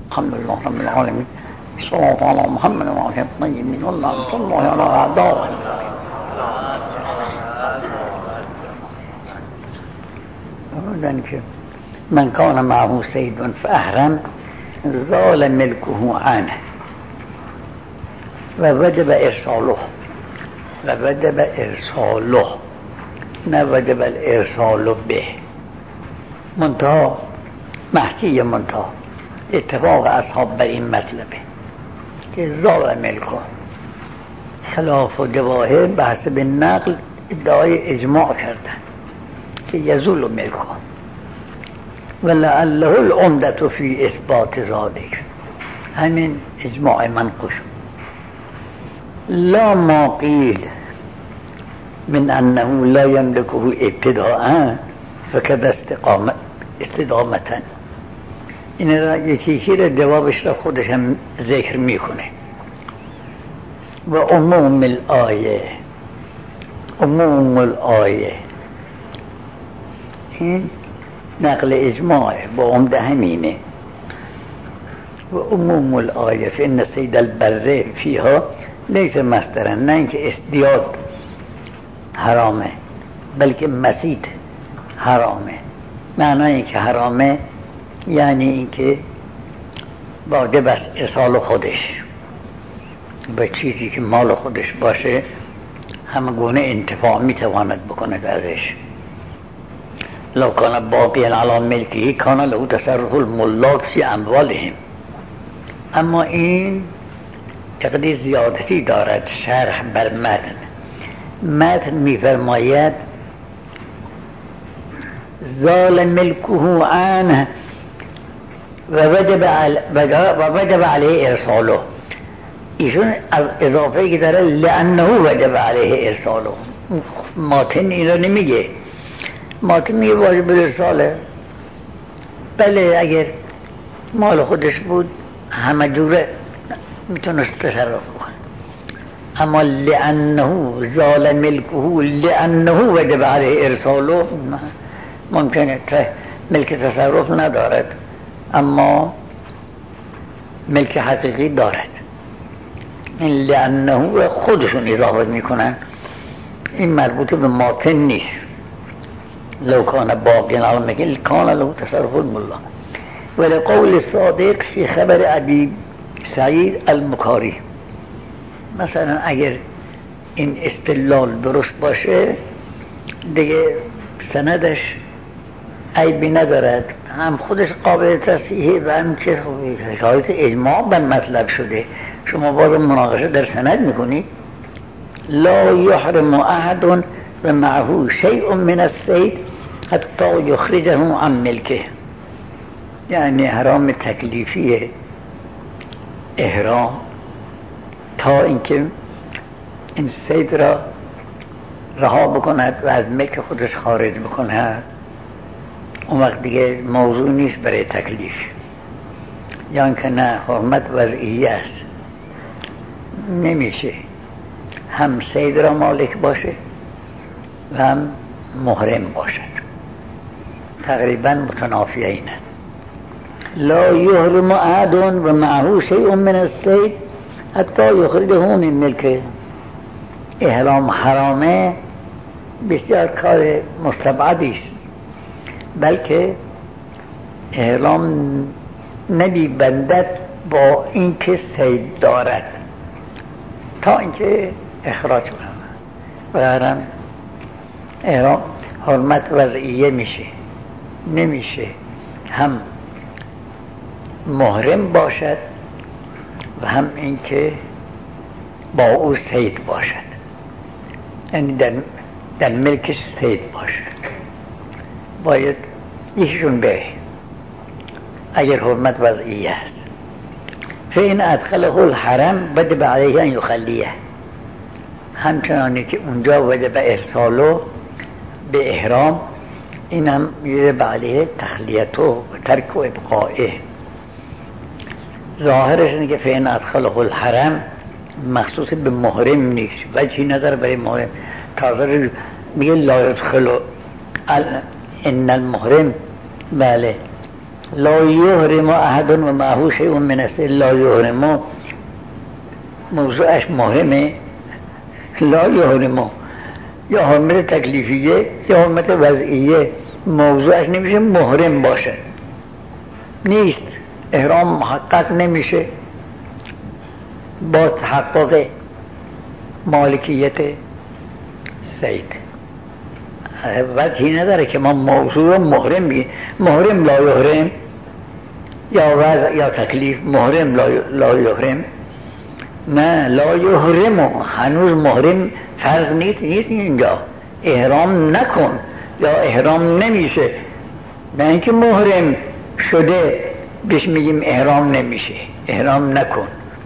الحمد لله رب العالمين. الصلاة على محمد وعلى الطيبين واللعنة الله على أعدائهم. من كان معه سيد فأحرم زال ملكه عنه ووجب إرساله نه وجب الإرسال به. منتهى محکی منتهى اتفاق اصحاب بر این مطلبه که زال ملکه. خلاف و جواهر بحث به نقل ادعای اجماع کردن که یزول ملکه ولعله العمدة فی اثبات ذلك. همین اجماع منقوش. لا ما قیل من انه لا یملکه ابتداء فکد استدامتا. این را یکی را جوابش را خودش هم ذکر میکنه. و عموم الآیه این نقل اجماع با عمده همینه. و عموم الآیه فإن صید البر فیها لیس مصدرا، نه اینکه ازدیاد حرامه بلکه مسید حرامه. معنای اینکه حرامه یعنی اینکه واجب است ارسال خودش به چیزی که مال خودش باشه همه گونه انتفاع میتواند بکند ازش. لو کان باقیا علی ملکه کان له تصرف الملاک فی اموالهم. اما این تقدیر زیادتی دارد. شرح بر متن میفرماید زال ملکه عنه و وجب علیه ارساله. ایشون از اضافه که داره لانه وجب علیه ارساله. ماتن این رو نمیگه. ماتن میگه واجب ارساله. بله اگر مال خودش بود همه جوره میتونست تصرف کنه. اما لانه زال ملکه لانه وجب علیه ارساله ممکنه ملک تصرف ندارد اما ملک حقیقی دارد. این لانه خودشون اضافه میکنن. این مربوط به ماتن نیست. لو کان باقیا علی ملکه کان له تصرف الملا. ولقول صادق فی خبر ابی سعید المکاری. مثلا اگر این استدلال درست باشه دیگه سندش عیبی ندارد، هم خودش قابل تصحیحه و هم که حکایت اجماع بر مطلب شده. شما باز مناقشه در سند میکنید. لا یحرم احد و معه شیء من الصید حتی یخرجه عن ملکه. یعنی حرام تکلیفی احرام تا اینکه این صید را رها بکند و از ملک خودش خارج بکند. اون وقت دیگه موضوع نیست برای تکلیف. یا اینکه نه حرمت وضعی است، نمیشه هم صید را مالک باشه و هم محرم باشد. تقریبا متنافی اینه. لا یحرم احد و معه شیء من الصید حتی یخرجه من ملکه. احرام حرامه بسیار کار مستبعدی است، بلکه احرام نمیبندد با اینکه صید دارد تا اینکه اخراج کنه. و احرام حرمت وضعیه میشه. نمیشه هم محرم باشد و هم اینکه با او صید باشد، یعنی در ملکش صید باشد. باید یکیشون بره اگر حرمت وضعیه است. فإن ادخله الحرم وجب علیه ان یخلیه. همچنانی که اونجا وجب ارسالو به احرام، این هم وجب علیه تخلیتو و ترک و ابقائه. ظاهرش اینه که فإن ادخله الحرم مخصوص به محرم نیست، وجهی نداره برای محرم. تازه میگه لا يدخل ان المحرم، بله لا یحرم احد و معه شیء من السحر. لا یحرم موضوعش مهمه. لا یحرم یا حرمت تکلیفیه یا حرمت وضعیه، موضوعش نمیشه محرم باشه، نیست. احرام محقق نمیشه با تحقق مالکیت سید. وجهی نداره که ما موضوع محرم بگیم. محرم لا یحرم یا وضع یا تکلیف. محرم لا یحرم، نه لا یحرم هنوز محرم فرض نیست اینجا. احرام نکن یا احرام نمیشه، نه اینکه محرم شده بهش میگیم احرام نمیشه، احرام نکن.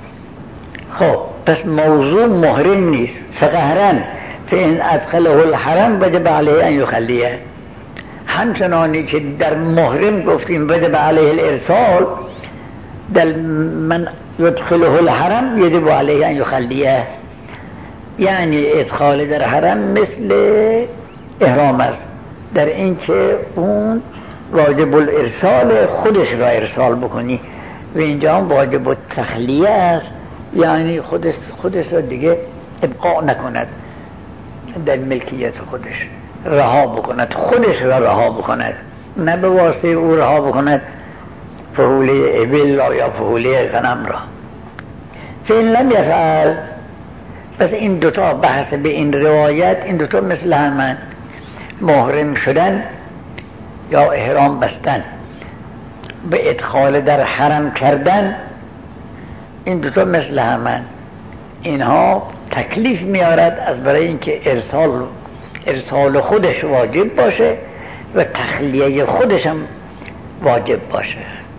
خب پس موضوع محرم نیست. فقهرن فإن ادخله الحرم وجب علیه ان یخلیه. همچنانی که در محرم گفتیم وجب علیه الارسال، در من يدخله الحرم يجب عليه أن يخليه. یعنی ادخال در حرم مثل احرام است، در این که اون واجب الارسال خودش را ارسال بکنی و اینجا هم واجب التخلیه است، یعنی خودش را دیگه ابقاء نکند در ملکیت خودش، رها بکند، خودش را رها بکند، نه به واسطه او رها بکند فحوله ابل یا فحوله غنم را. فإن لم يفعل. پس این دوتا بحث به این روایت، این دوتا مثل همن، محرم شدن یا احرام بستن به ادخال در حرم کردن، این دوتا مثل همن. اینها تکلیف میارد از برای اینکه ارسال خودش واجب باشه و تخلیه خودش هم واجب باشه.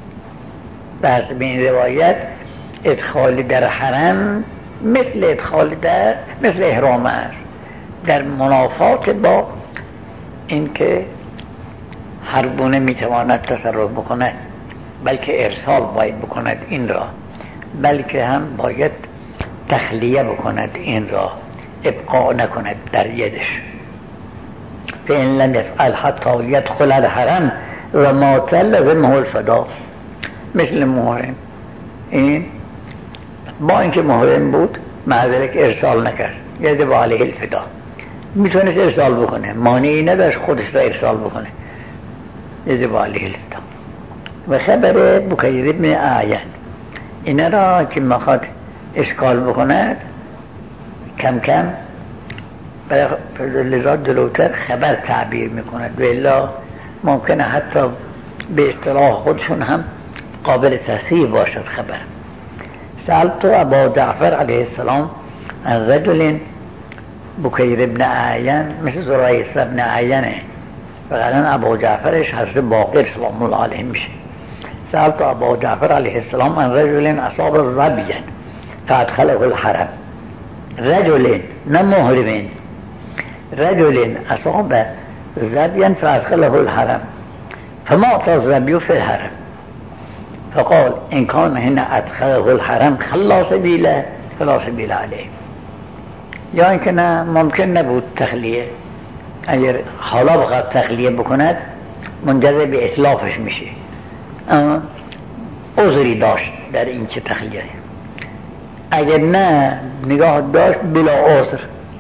بحث به این روایت ادخال در حرم مثل مثل احرام است، در منافات با اینکه هر گونه میتواند تصرف بکند، بلکه ارسال باید بکند این را، بلکه هم باید تخلیه بکند این را، ابقاء نکند در یدش. فإن لم يفعل حتی يدخل الحرم و ما تلزمه الفدا. مثل محرم، این با اینکه محرم بود مع ذلک ارسال نکرد، یجب علیه الفدا. میتونست ارسال بکنه، مانعی نداشت خودش را ارسال بکنه، یجب علیه الفدا. و خبر بکیر ابن اعین اینا را که میخواد اشکال بکند کم کم لذا جلوتر خبر تعبیر میکند، و الا ممکنه حتی به اصطلاح خودشون هم قابل تصحیح باشد خبر. سألت ابا جعفر علیه السلام عن رجل بکیر ابن اعین، مثل زرایس ابن اعینه، و قرن ابا جعفرش حضرت باقر سلام الله علیه میشه. سألت ابا جعفر علیه السلام عن رجل اصاب ظبیا فادخله الحرم. رجل نه محرمین، رجل اصاب ظبیا فادخله الحرم فما اعطى الظبي في الحرم فقال إن كان هنا أدخله الحرم خلا سبيله فلا سبيل عليه. یا اینکه نه ممکن نبود تخلیه، اگر حالا بخواد تخلیه بکند منجر به اطلافش میشه، اما عذری داشت در این که تخلیه. اگر نه نگاه داشت بلا عذر،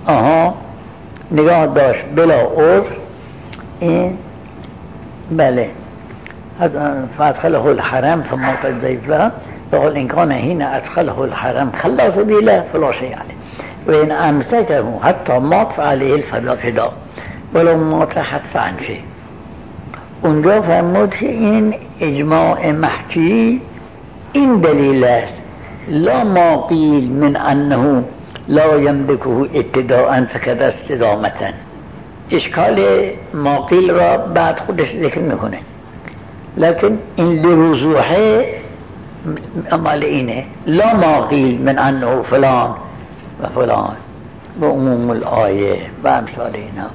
نگاه داشت بلا عذر، این بله فادخله الحرم فما تضيف لها فقال إن كان هنا أدخله الحرم خلا سبيله فلا شيء عليه وإن أمسكه حتى مات فعليه الفدا ولو مات حتف عن شيء. اونجا فرمود که این اجماع محکی این دلیل است، لا ما قیل من انه لا يملكه ابتداء فقد استدامة. اشکال ما قیل را بعد خودش ذکر میکنه، لكن این لوضوحه عمل اینه، لا ما قیل من انه فلان و فلان و عموم الآیه و امثال اینا.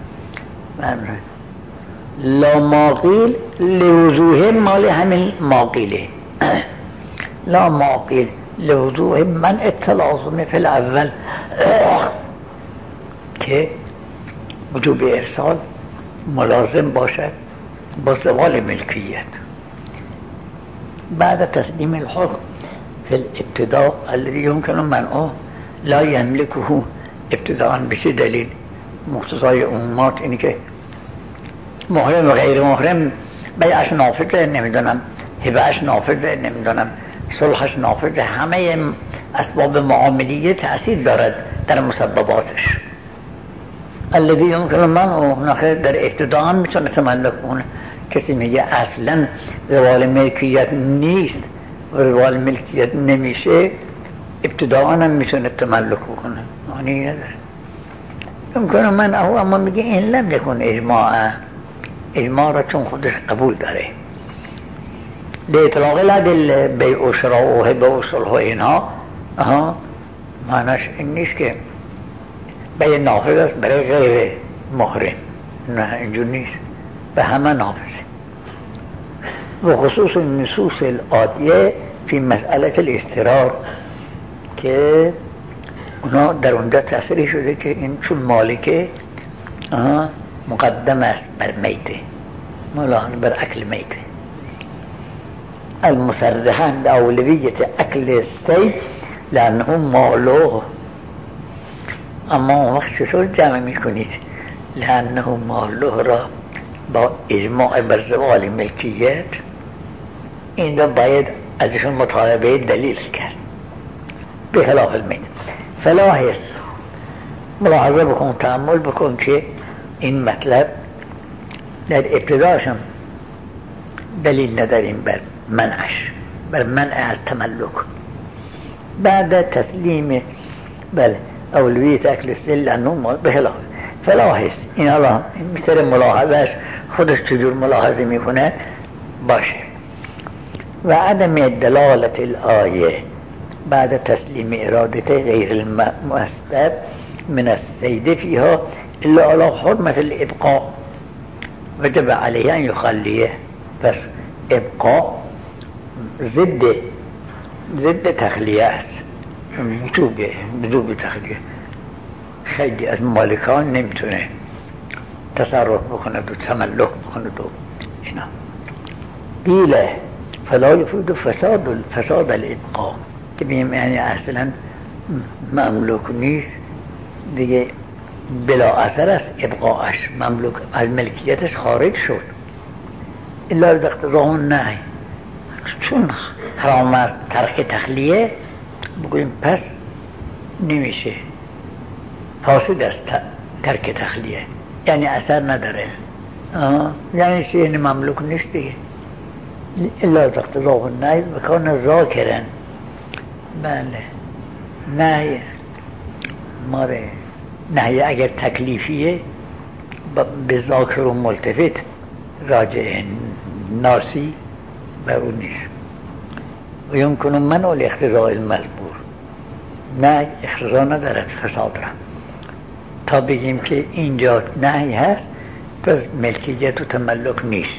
لا ما قیل لوضوحه مال همین ما قیله. لا ما قیل لوضوح من التلازم فی الاول که وجوب ارسال ملازم باشد با زوال ملکیت. بعد تسليم الحكم في الابتداء الذي يمكن منعه لا يملكه ابتداء بشي دليل مقتضای عمومات اینی که محرم و غیر محرم بیعش نافذه، نمیدونم هبهش نافذه، نمیدونم صلحش نافذه، همه اسباب معاملیه تأثیر دارد در مسبباتش. الذي يمكن منعه نخیر در ابتدا هم میتونه تملک کنه. کسی میگه اصلا زوال ملکیت نیست و زوال ملکیت نمیشه، ابتداء هم میتونه تملک کنه، معنی نداره. يمكن منعه اما میگه این لم يكن اجماع را چون خودش قبول داره. به اطلاق العدل بیع و شراء و هبه و صلح و اینها معناش این نیست که بیع نافذ است برای غیر محرم، نه اینجور نیست، به همه نافذه. و خصوص النصوص الآتیه فی مسئله الاضطرار که اونا در اونجا تصریح شده که این چون مالکه مقدم است بر میته، ملاحظ بر اکل میته. المصرحان بأولویت اکل الصید لانه ماله. اما اون وقت چطور جمع میکنید لانه ماله را با اجماع بر زوال ملکیت؟ این را باید ازشون مطالبه دلیل کرد به خلاف المیت. فلا حس، ملاحظه بکن، تأمل بکن که این مطلب در ابتداشم دلیل نداریم بر منعش، بر منع از تملک. بعد تسلیم بل اولویت اکل السل انه به خلاف فلا حس. این حالا مثل ملاحظهش خودش چجور ملاحظه میکنه باشه. و عدم دلالت الآیه بعد تسلیم ارادته غیر المؤسد من السید فيها الا على حرمة الابقاء وجب عليه ان يخليه. پس ابقاء ضد تخلیه است، بدون تخلیه خیلی از مالکان نمیتونه تصرف بکنه و تملک بکنه و اینا. دیله فلا یفید فساد الابقاء که بیم یعنی اصلا مملوک نیست دیگه، بلا اثر است ابقاءش، مملوک از ملکیتش خارج شد. الا از اقتضاء نهی، چون حرام است ترک تخلیه بگویم پس نمیشه، فاسد است ترک تخلیه، یعنی اثر نداره، یعنی چه؟ یعنی مملوک نیست دیگه. الا از اقتضاء نهی و کان ذاکرن. بله نهی ماره نهی اگر تکلیفیه به ذاکر و ملتفت راجع ناسی بر اون نیست. و یمکن منع الاقتضاء المذکور، نه اقتضا ندارد فساد را، تا بگیم که اینجا نهی هست پس ملکیت و تملک نیست.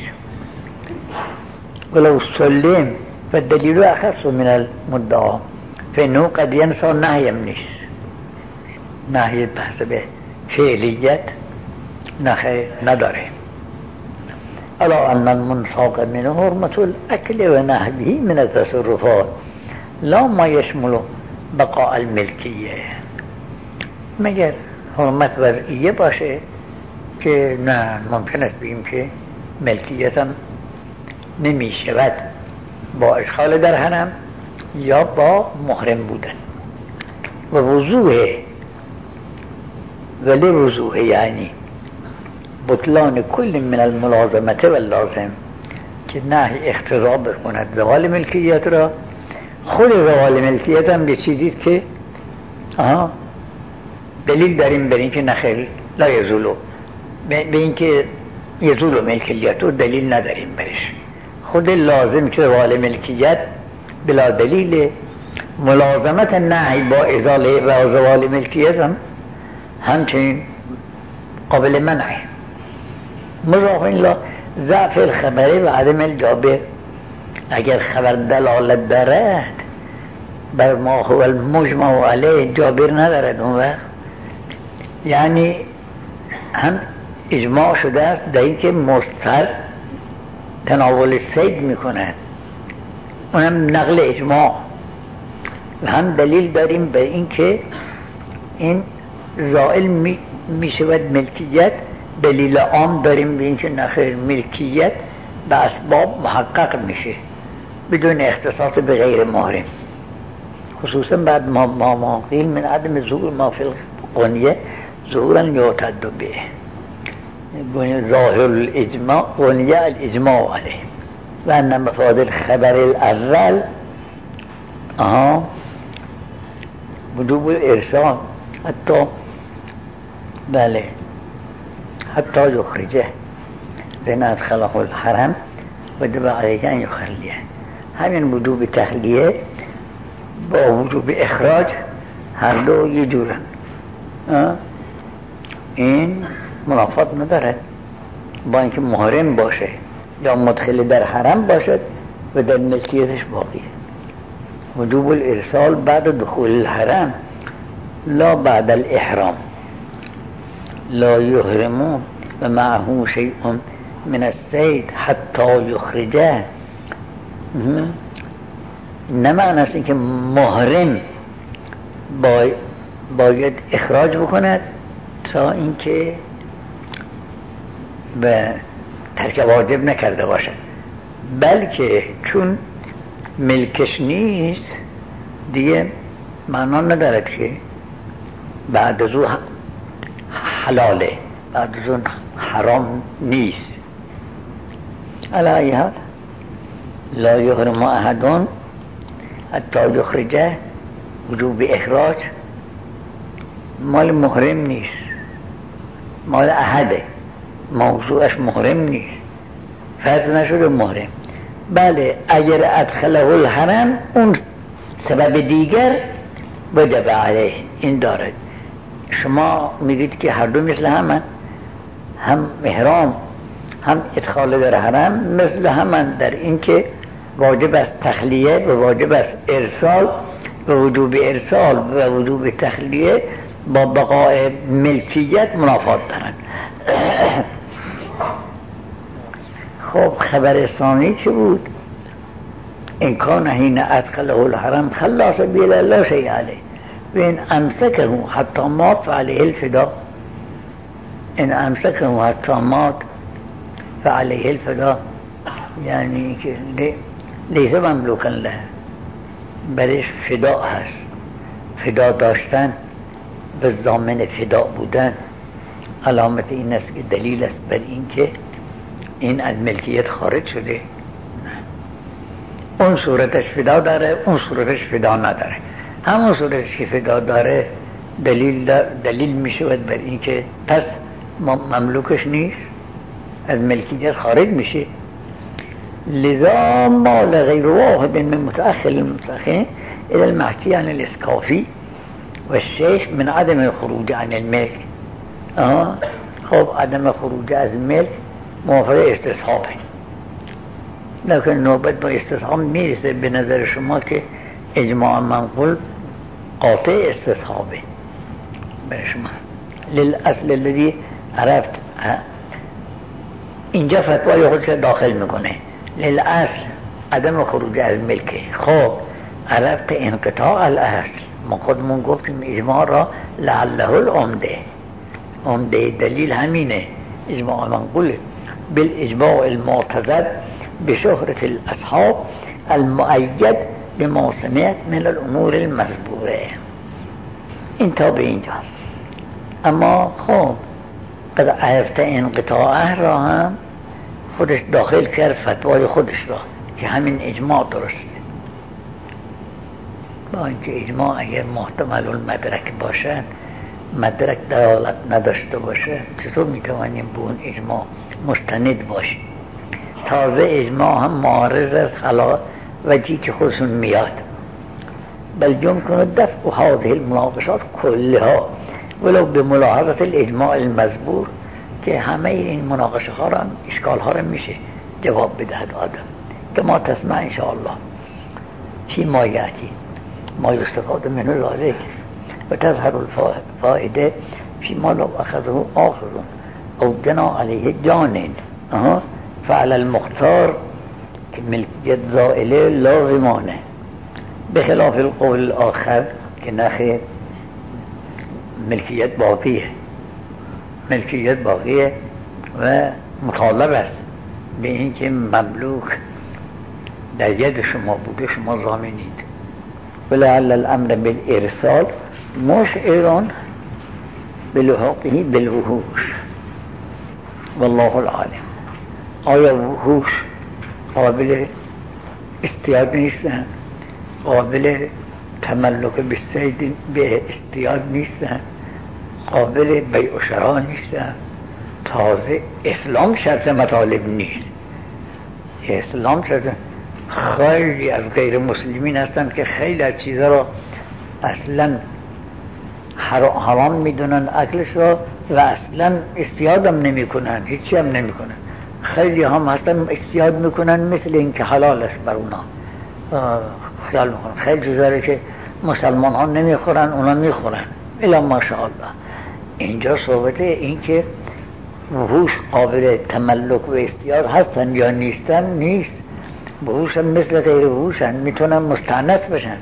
ولو سلم و دلیل اخص من المدعا فانه قد ینسى نهیم نیست. نهی بحث به فعلیت نخیر نداره. الا ان المنساق من حرمة الاكل و نحوه من التصرفات لا ما يشمل بقاء الملکیه، مگر حرمت وضعیه باشه که نه ممکن است بگیم که ملکیتم نمی شود با ادخال در حرم یا با محرم بودن. و وضوحه ولی وضوحه یعنی بطلان کل من الملازمت و لازم که نهی اقتضا بکند زوال ملکیت را. خود زوال ملکیت هم به چیزیست که دلیل داریم بر این که نخیر لا یزولو، به این که یزولو ملکیت رو دلیل نداریم برش. خود لازم که زوال ملکیت بلا دلیل، ملازمت نهی با ازاله و زوال ملکیت هم همچنین قابل منعه. مضاف الی ضعف الخبری و عدم الجابر، اگر خبر دلالت دارد بر ما هو المجمع علیه جابر ندارد اون وقت، یعنی هم اجماع شده است در این که مضطر تناول صید میکند اونم نقل اجماع. و هم دلیل داریم به این که این زائل می شود ملکیت. دلیل عام داریم به این که نخیر، ملکیت به اسباب محقق میشه بدون اختصاص به غیر محرم، خصوصا بعد ما قیل من عدم ظهور ما فی القنیه ظهورا یعتد به ظاهر الاجماع قنیه الاجماع علیه و ان مفاد الخبر الاول وجوب الارسال حتی بله حتی یخرجه لأن أدخله الحرم وجب عليه أن يخليه. همین وجوب تخلیه با وجوب اخراج هر دو یه جورن. این منافات نداره با اینکه محرم باشه یا مدخل در حرم باشد و در ملکیتش باقیه. وجوب الارسال بعد دخول الحرم لا بعد الاحرام. لا يحرمون و معه شيء من الصید حتی یخرجه. نه معنی است که محرم باید اخراج بکند تا اینکه به ترک واجب نکرده باشد، بلکه چون ملکش نیست دیگه معنا ندارد که بعد از او حلاله، بعد از اون حرام نیست. علی حال لا یحرم احد حتی یخرجه. وجوب اخراج مال محرم نیست، مال احده، موضوعش محرم نیست، فرض نشده محرم. بله اگر ادخله الحرم اون سبب دیگر وجب علیه این دارد. شما میگید که هر دو مثل همن، هم احرام هم ادخال در حرم مثل همن در این که واجب است تخلیه و واجب است ارسال و وجوب ارسال و وجوب تخلیه با بقای ملکیت منافات دارن. خب خبر ثانی چه بود؟ ان کان حین ادخله الحرم خلا سبیل لا شیء علیه و ان امسکه حتی مات فعلیه الفدا. ان امسکه حتی مات فعلیه الفدا یعنی که لیس مملوکا له، برش فدا هست. فدا داشتن به ضامن فدا بودن علامت این است که دلیل است بر این که این از ملکیت خارج شده. اون صورتش فدا داره، اون صورتش فدا نداره. همون صورتش که فدا داره دلیل می شود بر این که پس مملوکش نیست، از ملکیت خارج میشه. لذا مال غیر واحد من متأخر المتأخر الى المحكي عن الاسکافی و الشیخ من عدم الخروج عن الملك. خب عدم خروج از ملک موافق استصحابه، لیکن نوبت با استصحاب میرسه به نظر شما که اجماع منقول قاطع استصحابه به شما. للاصل الذي عرفت اینجا فتوای خودش داخل میکنه. للاصل عدم خروج از ملکه. خب عرفت انقطاع الاصل، ما خودمون گفتیم اجماع را لعله العمده، عمده دلیل همینه اجماع منقوله. بالاجماع المعتزد بشهرة الاصحاب المؤید بما سمعت من الامور المذکوره. این تا به اینجا. اما خب قد عرفت انقطاعه را هم خودش داخل کرد فتوای خودش را که همین اجماع درسته. با اینکه اجماع اگر محتمل المدرک باشد، مدرک دلالت نداشته باشه، چطور میتوانیم به اون اجماع مستند باشیم؟ تازه اجماع هم معارض از خلا وجهی که خودشون میاد. بل يمكن دفع هذه المناقشات كلها ولو بملاحظه الاجماع المذکور، که همه این مناقشه ها را اشکال ها را میشه جواب بدهد آدم. که ما تسمع انشاءالله چی ما یعتی ما یستفاد منه ذلك و تظهر الفائده فيما لو اخذه آخر او جنا علیه جانن. فعلى المختار که ملکیت زائله لازمانه، به خلاف القول آخر که نخیر، ملکیت باقیه، ملکیت باقیه و مطالب است به این که مملوک در ید شما بوده، شما ضامنید. ولعل الامر بالارسال مشعر بلحاقه بالوحوش والله العالم. آیا وحوش قابل استیاد نیستن؟ قابل تملک به استیاد نیستن؟ قابل بیع و شراء نیستن؟ تازه اسلام شرط مطالب نیست. اسلام شرط، خیلی از غیر مسلمین هستن که خیلی از چیزا را اصلا حرام میدونن اکلش را و اصلا استیادم نمی کنن، هیچی هم نمی کنن. خیلی هم هستن استیاد میکنن مثل این که حلال است بر اونا خیال میکنن. خیلی چیزایی که مسلمان ها نمیخورن اونا میخورن الا ماشاءالله. اینجا صحبت این که وحوش قابل تملک و استیاد هستن یا نیستن نیست. وحوش هم مثل غیر وحوش هم میتونن مستأنس بشن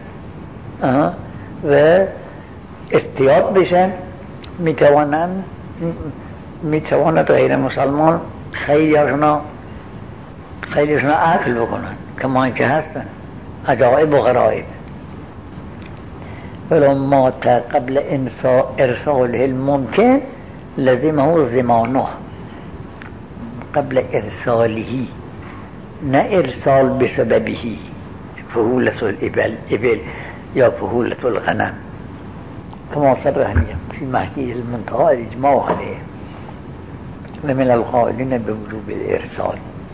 و استیاد بشن. میتواند غیر مسلمان خیلیشون عقل بکنن کما اینکه هستن عجائب و غرائب. ولو مات قبل ارساله الممکن لزمه ضمانه قبل ارساله، نه ارسال بسببه، فهولة الابل یا فهولة الغنم كما صرح في محكي المنتهى الإجماع عليه ومن القائلين بوجوب الإرسال.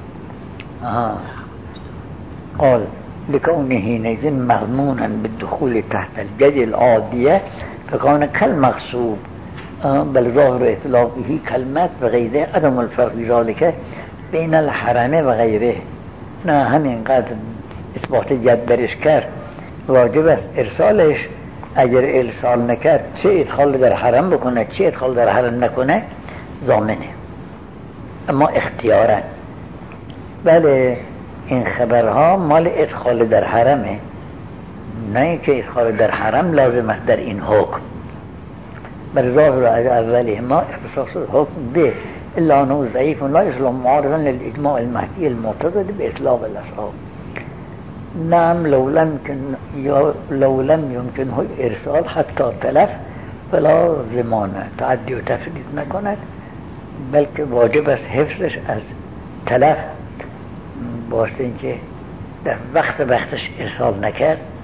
قال لكونه حينئذ مضمونا بالدخول تحت الجد العادية فكان كالمغصوب، بل ظاهر إطلاقه كلمات وغيره عدم الفرق ذلك بين الحرم وغيره. نه همین قدر اثبات جد برش کرد واجب است ارسالش. اگر ارسال نکرد چه ادخال در حرم بکنه چه ادخال در حرم نکنه ضامنه، اما اختیارا. بله این خبرها مال ادخال در حرمه، نه اینکه ادخال در حرم لازم است در این حکم. بر ظاهر اوله ما اختصاص الحکم به الا انه ضعیف لا يسلم معارضا للاجماع المهدی المعتضد باطلاق الاصحاب. نعم لو لم يمكنه الارسال حتى تلف فلا ضمانه، تعدی و تفرید نکند بلکه واجب است حفظش از تلف، واسه اینکه در وقتش ارسال نکرد